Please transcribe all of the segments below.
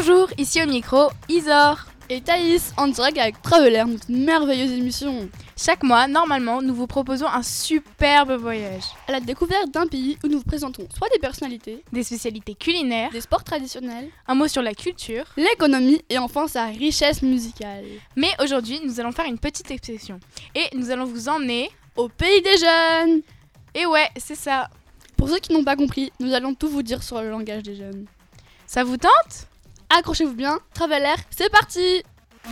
Bonjour, ici au micro, Isor et Thaïs, en direct avec Traveler, notre merveilleuse émission. Chaque mois, normalement, nous vous proposons un superbe voyage à la découverte d'un pays où nous vous présentons soit des personnalités, des spécialités culinaires, des sports traditionnels, un mot sur la culture, l'économie et enfin sa richesse musicale. Mais aujourd'hui, nous allons faire une petite exception et nous allons vous emmener au pays des jeunes. Et ouais, c'est ça. Pour ceux qui n'ont pas compris, nous allons tout vous dire sur le langage des jeunes. Ça vous tente ? Accrochez-vous bien, Traveler, c'est parti!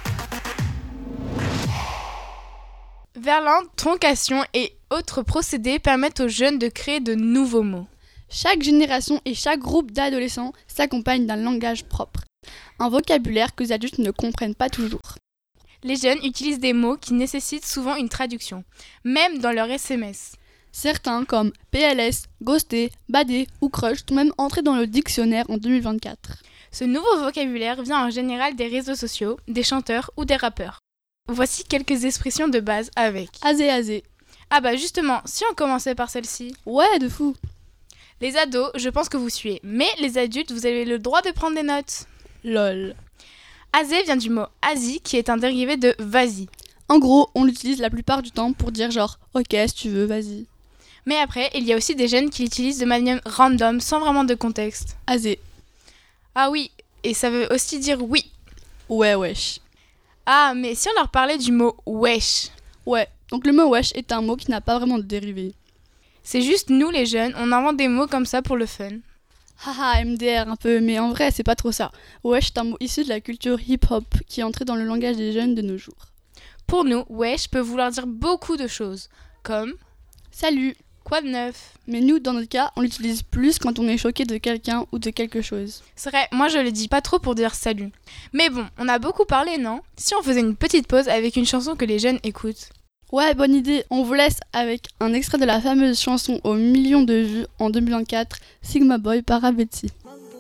Verlan, truncation et autres procédés permettent aux jeunes de créer de nouveaux mots. Chaque génération et chaque groupe d'adolescents s'accompagne d'un langage propre, un vocabulaire que les adultes ne comprennent pas toujours. Les jeunes utilisent des mots qui nécessitent souvent une traduction, même dans leur SMS. Certains comme PLS, ghosté, badé ou crush sont même entrés dans le dictionnaire en 2024. Ce nouveau vocabulaire vient en général des réseaux sociaux, des chanteurs ou des rappeurs. Voici quelques expressions de base avec azé azé. Ah bah justement, si on commençait par celle-ci. Ouais, de fou. Les ados, je pense que vous suivez, mais les adultes, vous avez le droit de prendre des notes. Lol. Azé vient du mot Asie qui est un dérivé de vas-y. En gros, on l'utilise la plupart du temps pour dire genre ok si tu veux, vas-y. Mais après, il y a aussi des jeunes qui l'utilisent de manière random, sans vraiment de contexte. Azé. Ah oui, et ça veut aussi dire oui. Ouais, wesh. Ah, mais si on leur parlait du mot wesh. Ouais, donc le mot wesh est un mot qui n'a pas vraiment de dérivé. C'est juste nous les jeunes, on invente des mots comme ça pour le fun. Haha, MDR un peu, mais en vrai c'est pas trop ça. Wesh est un mot issu de la culture hip-hop qui est entré dans le langage des jeunes de nos jours. Pour nous, wesh peut vouloir dire beaucoup de choses, comme salut. Quoi de neuf ? Mais nous, dans notre cas, on l'utilise plus quand on est choqué de quelqu'un ou de quelque chose. C'est vrai, moi je le dis pas trop pour dire salut. Mais bon, on a beaucoup parlé, non ? Si on faisait une petite pause avec une chanson que les jeunes écoutent. Ouais, bonne idée. On vous laisse avec un extrait de la fameuse chanson aux millions de vues en 2024, Sigma Boy par Avetsi.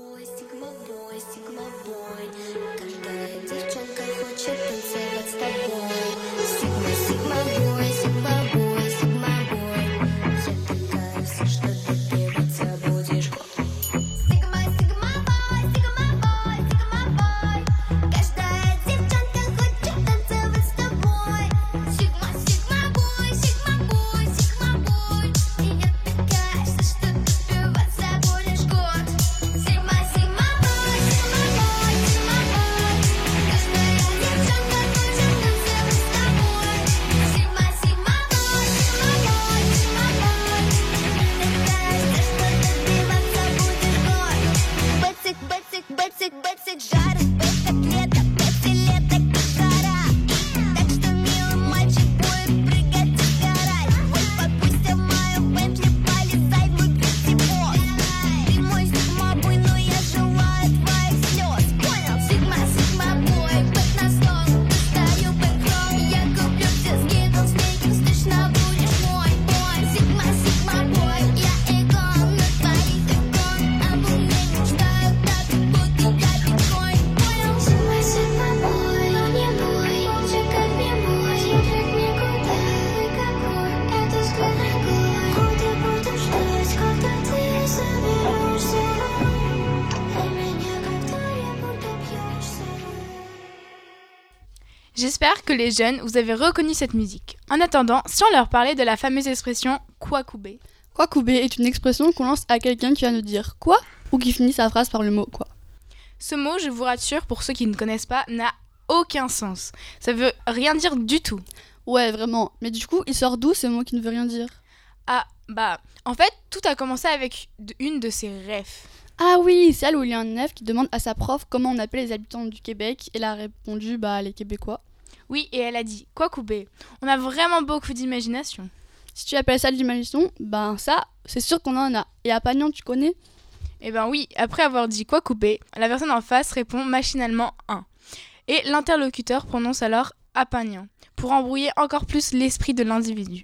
J'espère que les jeunes, vous avez reconnu cette musique. En attendant, si on leur parlait de la fameuse expression « quoi couper ». Quoi couper est une expression qu'on lance à quelqu'un qui vient de dire « quoi » ou qui finit sa phrase par le mot « quoi ». Ce mot, je vous rassure, pour ceux qui ne connaissent pas, n'a aucun sens. Ça veut rien dire du tout. Ouais, vraiment. Mais du coup, il sort d'où ce mot qui ne veut rien dire ? Ah, bah, en fait, tout a commencé avec une de ses refs. Ah oui, celle où il y a un élève qui demande à sa prof comment on appelle les habitants du Québec. Elle a répondu, les Québécois. Oui, et elle a dit « quoi couper ». On a vraiment beaucoup d'imagination. Si tu appelles ça de l'imagination, ça, c'est sûr qu'on en a. Et à Pagnan, tu connais ? Eh ben oui, après avoir dit « quoi couper », la personne en face répond machinalement « un ». Et l'interlocuteur prononce alors « apagnan » pour embrouiller encore plus l'esprit de l'individu.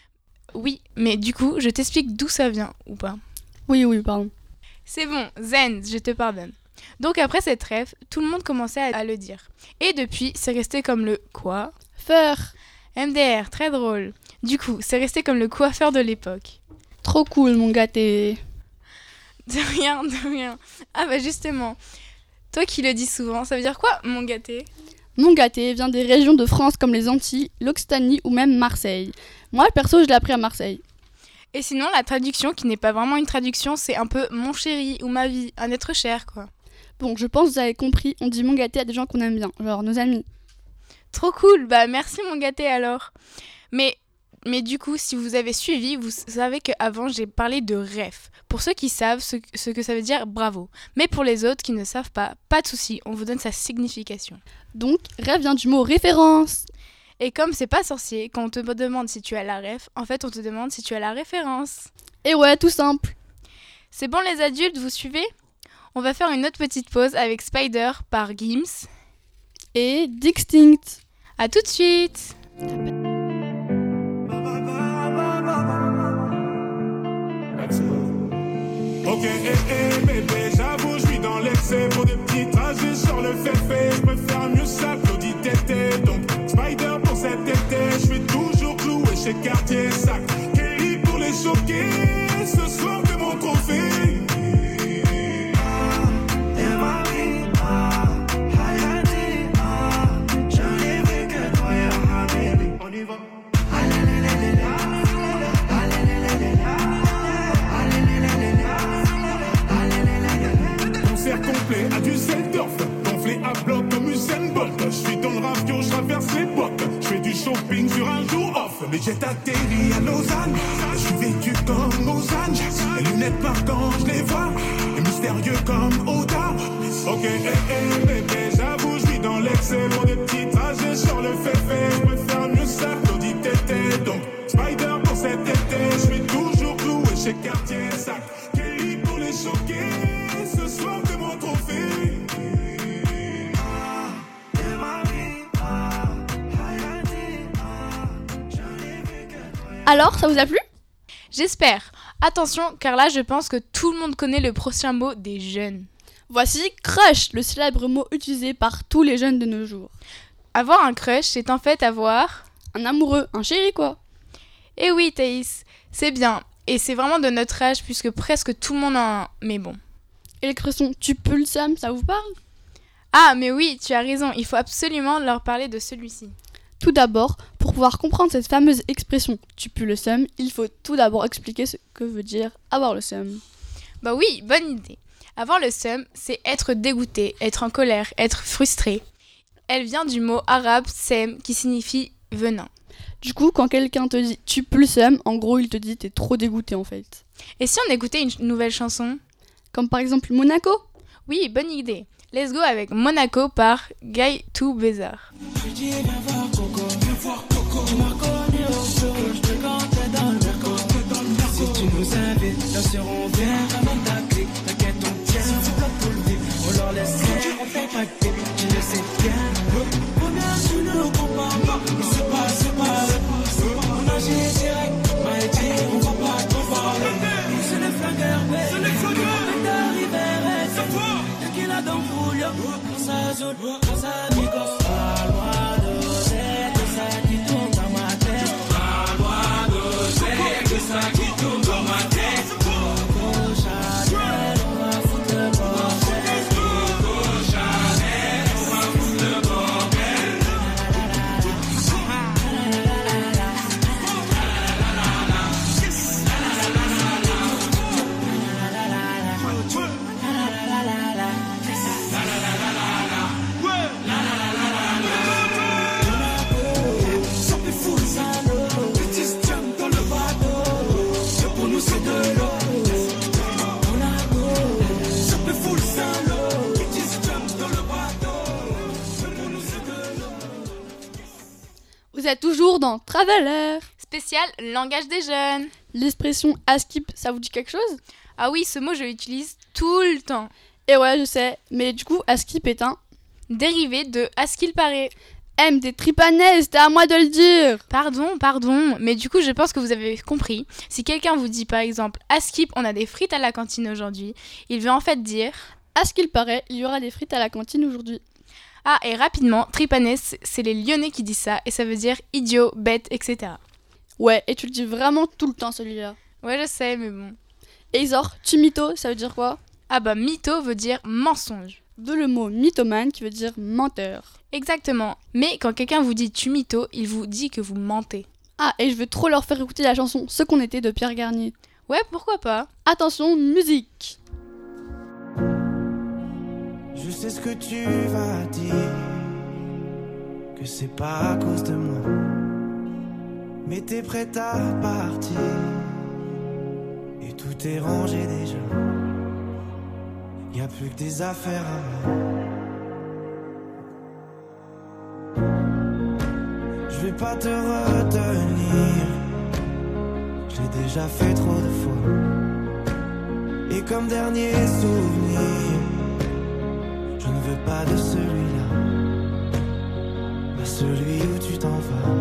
Oui, mais du coup, je t'explique d'où ça vient, ou pas ? Oui, pardon. C'est bon, zen, je te pardonne. Donc après cette rêve, tout le monde commençait à le dire. Et depuis, c'est resté comme le quoi ? Faire. MDR, très drôle. Du coup, c'est resté comme le coiffeur de l'époque. Trop cool, mon gâté. De rien. Ah bah justement, Toi qui le dis souvent, ça veut dire quoi, mon gâté? Mon gâté vient des régions de France comme les Antilles, l'Occitanie ou même Marseille. Moi, perso, je l'ai appris à Marseille. Et sinon, la traduction, qui n'est pas vraiment une traduction, c'est un peu mon chéri ou ma vie, un être cher, quoi. Bon, je pense que vous avez compris, on dit mon gâté à des gens qu'on aime bien, genre nos amis. Trop cool, bah merci mon gâté alors. Mais du coup, si vous avez suivi, vous savez qu'avant j'ai parlé de ref. Pour ceux qui savent ce que ça veut dire, bravo. Mais pour les autres qui ne savent pas de souci, on vous donne sa signification. Donc, ref vient du mot référence. Et comme c'est pas sorcier, quand on te demande si tu as la ref, en fait on te demande si tu as la référence. Et ouais, tout simple. C'est bon les adultes, vous suivez? On va faire une autre petite pause avec Spider par Gims. Et Distinct. A tout de suite. Ok, bébé, j'avoue, je suis dans l'excès. Pour des petits trajets sur le fait, je peux faire mieux ça, Claudie Tété. Donc, Spider pour cet été, je suis toujours cloué chez Cartier Sac. Kelly pour les choquer, ce soir c'est mon trophée. On y va. Concert complet à Düsseldorf, gonflé à bloc comme Usain Bolt. Je suis dans le ravio, je traverse l'époque. Je fais du shopping sur un jour off. Mais j'ai atterri à Lausanne. Je suis vêtu comme aux anges. Les lunettes par quand je les vois. Et mystérieux comme Oda. Ok, bébé, j'avoue, je suis dans l'excès. Pour des petits trajets sur le fait. Je peux faire mieux ça, Claudie Tété. Donc, Spider pour cet été. Je suis toujours cloué chez Cartier Sac. Kelly pour les choquer. Ce soir, c'est mon trophée. Alors, ça vous a plu? J'espère. Attention, car là je pense que tout le monde connaît le prochain mot des jeunes. Voici crush, le célèbre mot utilisé par tous les jeunes de nos jours. Avoir un crush, c'est en fait avoir... Un amoureux, un chéri quoi. Eh oui Thaïs, c'est bien. Et c'est vraiment de notre âge puisque presque tout le monde a un... Mais bon. Et l'expression tu peux le seum, ça vous parle? Ah mais oui, tu as raison, il faut absolument leur parler de celui-ci. Tout d'abord, pour pouvoir comprendre cette fameuse expression tu pues le seum, il faut tout d'abord expliquer ce que veut dire avoir le seum. Bah oui, bonne idée. Avoir le seum, c'est être dégoûté, être en colère, être frustré. Elle vient du mot arabe sem qui signifie venin. Du coup, quand quelqu'un te dit tu pues le seum, en gros il te dit t'es trop dégoûté en fait. Et si on écoutait une nouvelle chanson? Comme par exemple Monaco. Oui, bonne idée. Let's go avec Monaco par Guy to Bézard. Si tu nous invites, bien sûr on vient avec ta clique. T'inquiète, on tient, c'est comme tout le dit. On leur laisse faire, on fait pas de clip, tu le sais bien. Première, tu ne comprends pas, mais c'est pas. On agit direct, Maïti, on va pas trop parler. C'est le flingueur, mais c'est le flingueur. On est arrivé, c'est toi. Dès qu'il a dans le Julio, on s'ajoute, on s'amigos. Pas loin d'oser, tout ça qui tourne dans ma tête. Pas loin d'oser, tout ça qui tourne dans ma tête. Coco Chanel, on va foutre le bordel. Coco Chanel, on va foutre le bordel. Ça fait fou le salaud. Petit jump dans le bateau. C'est pour nous c'est de l'eau. Monaco. Ça fait fou le salaud. Petit jump dans le bateau. C'est pour nous c'est de l'eau. Vous êtes toujours dans Traveler. Spécial langage des jeunes. L'expression askip, ça vous dit quelque chose? Ah oui, ce mot je l'utilise tout le temps. Et ouais, je sais, mais du coup, askip est un Dérivé de à ce qu'il paraît. M des tripanaises, c'était à moi de le dire. Pardon, mais du coup je pense que vous avez compris. Si quelqu'un vous dit par exemple à Skip on a des frites à la cantine aujourd'hui, il veut en fait dire À ce qu'il paraît, il y aura des frites à la cantine aujourd'hui. ah et rapidement, tripanes c'est les Lyonnais qui disent ça et ça veut dire idiot, bête, etc. Ouais, et tu le dis vraiment tout le temps celui-là. Ouais je sais mais bon. Et Isor, tu mytho, ça veut dire quoi? Ah bah mytho veut dire mensonge. D'où le mot mythomane qui veut dire menteur. Exactement. Mais quand quelqu'un vous dit tu mytho, il vous dit que vous mentez. Ah, et je veux trop leur faire écouter la chanson Ce qu'on était de Pierre Garnier. Ouais, pourquoi pas? Attention, musique. Je sais ce que tu vas dire, que c'est pas à cause de moi, mais t'es prête à partir, et tout est rangé déjà. Y'a plus que des affaires à moi. Je vais pas te retenir, je l'ai déjà fait trop de fois. Et comme dernier souvenir, je ne veux pas de celui-là, mais celui où tu t'en vas.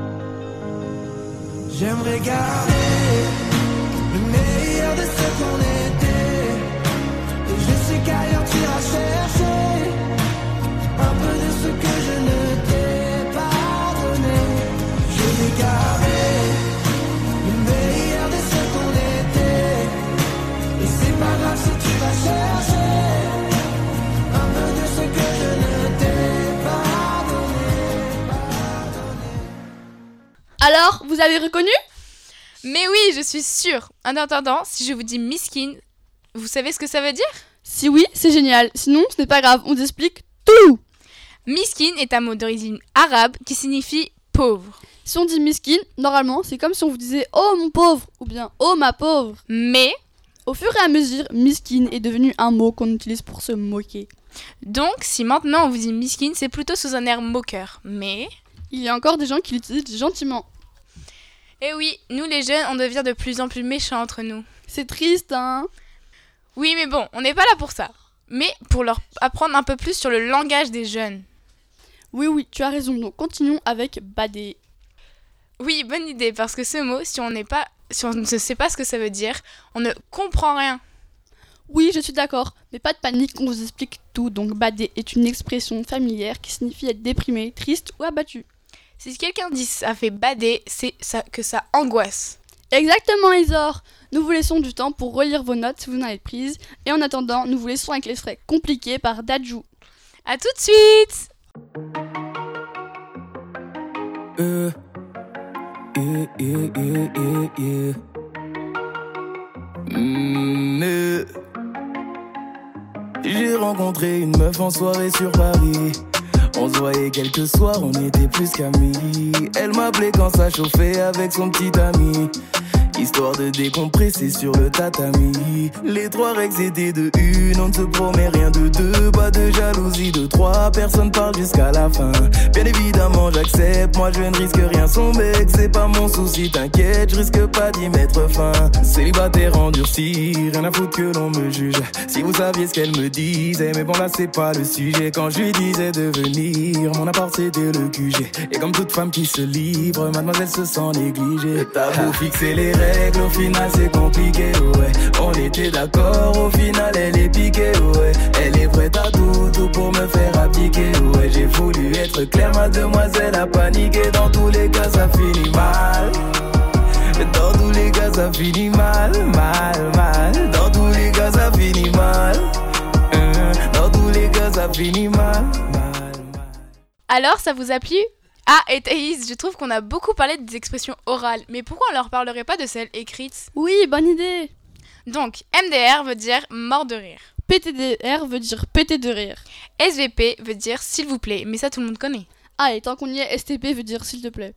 J'aimerais garder le meilleur de ce qu'on était, et je sais qu'ailleurs tu iras chercher un peu de ce que je ne t'ai pas donné. Je vais garder le meilleur de ce qu'on était, et c'est pas grave si tu vas chercher un peu de ce que je ne t'ai pas donné. Alors, vous avez reconnu? Mais oui, je suis sûre. En attendant, si je vous dis miskin, vous savez ce que ça veut dire? Si oui, c'est génial. Sinon, ce n'est pas grave, on vous explique tout. Miskin est un mot d'origine arabe qui signifie pauvre. Si on dit miskin, normalement, c'est comme si on vous disait « Oh mon pauvre » ou bien « Oh ma pauvre ». Mais, Au fur et à mesure, miskin est devenu un mot qu'on utilise pour se moquer. donc, si maintenant on vous dit miskin, c'est plutôt sous un air moqueur. Mais, Il y a encore des gens qui l'utilisent gentiment. eh oui, nous les jeunes, on devient de plus en plus méchants entre nous. C'est triste, hein? Oui, mais bon, on n'est pas là pour ça. Mais pour leur apprendre un peu plus sur le langage des jeunes. Oui, tu as raison. Donc continuons avec bader. Oui, bonne idée, parce que ce mot, si on ne sait pas ce que ça veut dire, on ne comprend rien. Oui, je suis d'accord, mais pas de panique, on vous explique tout. Donc bader est une expression familière qui signifie être déprimé, triste ou abattu. Si quelqu'un dit ça fait bader, c'est ça, que ça angoisse. Exactement, Isor. Nous vous laissons du temps pour relire vos notes si vous en avez prises. Et en attendant, nous vous laissons avec l'extrait compliqué par Dadju. À tout de suite! J'ai rencontré une meuf en soirée sur Paris. On se voyait quelques soirs, on était plus qu'amis. Elle m'appelait quand ça chauffait avec son petit ami, histoire de décompresser sur le tatami. Les 3 règles étaient de 1, on ne se promet rien de 2. Pas de jalousie de 3, personne parle jusqu'à la fin. Bien évidemment j'accepte, moi je ne risque rien. Son mec c'est pas mon souci, t'inquiète, je risque pas d'y mettre fin. Célibataire endurci, rien à foutre que l'on me juge. Si vous saviez ce qu'elle me disait, mais bon là c'est pas le sujet. Quand je lui disais de venir, mon appart c'était le QG. Et comme toute femme qui se livre, mademoiselle se sent négligée. T'as beau fixer les règles, au final c'est compliqué, ouais. On était d'accord, au final elle est piquée, ouais. Elle est prête à tout pour me faire abdiquer, ouais. J'ai voulu être clair, mademoiselle a paniqué. Dans tous les cas ça finit mal. Dans tous les cas ça finit mal. Dans tous les cas ça finit mal. Dans tous les cas ça finit mal. Alors, ça vous a plu? Ah, et Thaïs, je trouve qu'on a beaucoup parlé des expressions orales, mais pourquoi on leur parlerait pas de celles écrites? Oui, bonne idée. Donc, MDR veut dire mort de rire. PTDR veut dire péter de rire. SVP veut dire s'il vous plaît, mais ça tout le monde connaît. Ah, et tant qu'on y est, STP veut dire s'il te plaît.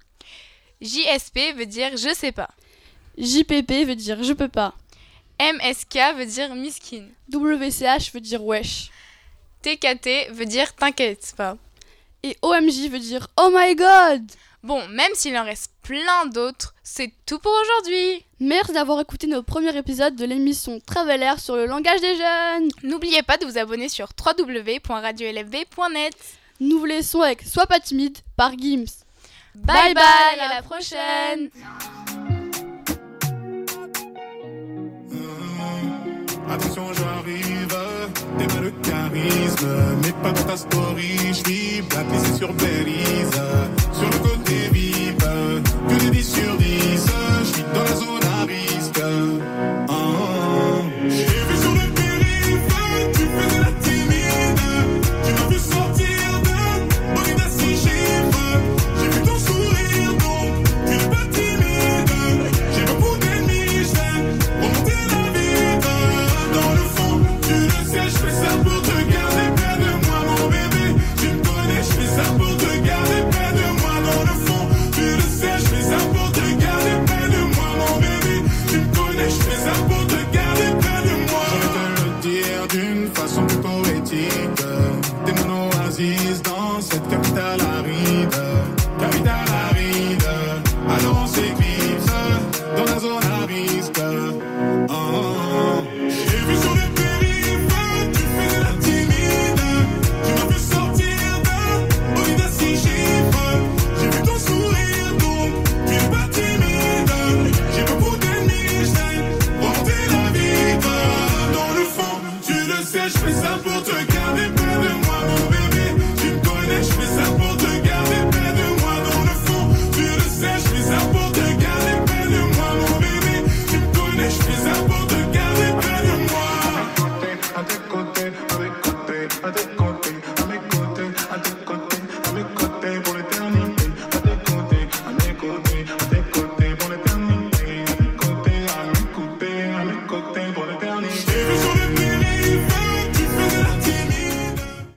JSP veut dire je sais pas. JPP veut dire je peux pas. MSK veut dire miskin. WCH veut dire wesh. TKT veut dire t'inquiète pas. Et OMJ veut dire oh my god. Bon, même s'il en reste plein d'autres, c'est tout pour aujourd'hui. Merci d'avoir écouté nos premiers épisodes de l'émission Travel sur le langage des jeunes. N'oubliez pas de vous abonner sur www.radiolfb.net. Nous vous laissons avec Sois pas timide par Gims. Bye bye, à la prochaine. Attention, j'arrive, t'es mal le charisme, mais pas dans ta story, j'vis blacklisté sur Belize, sur le côté VIP, que des 10 sur 10, j'vis dans la zone à risque. J'ai vu sur le périph', tu faisais la timide, choisisse dans cette capitale aride. Capitale aride. Alors on s'éclipse dans la zone à risque. J'ai vu sur les périphes, tu faisais la timide. Tu m'as fait sortir d'un bolide à 6 chiffres. J'ai vu ton sourire donc tu n'es pas timide. J'ai beaucoup d'ennemis, je t'aime, porter la vitre. Dans le fond, tu le sais, je fais ça pour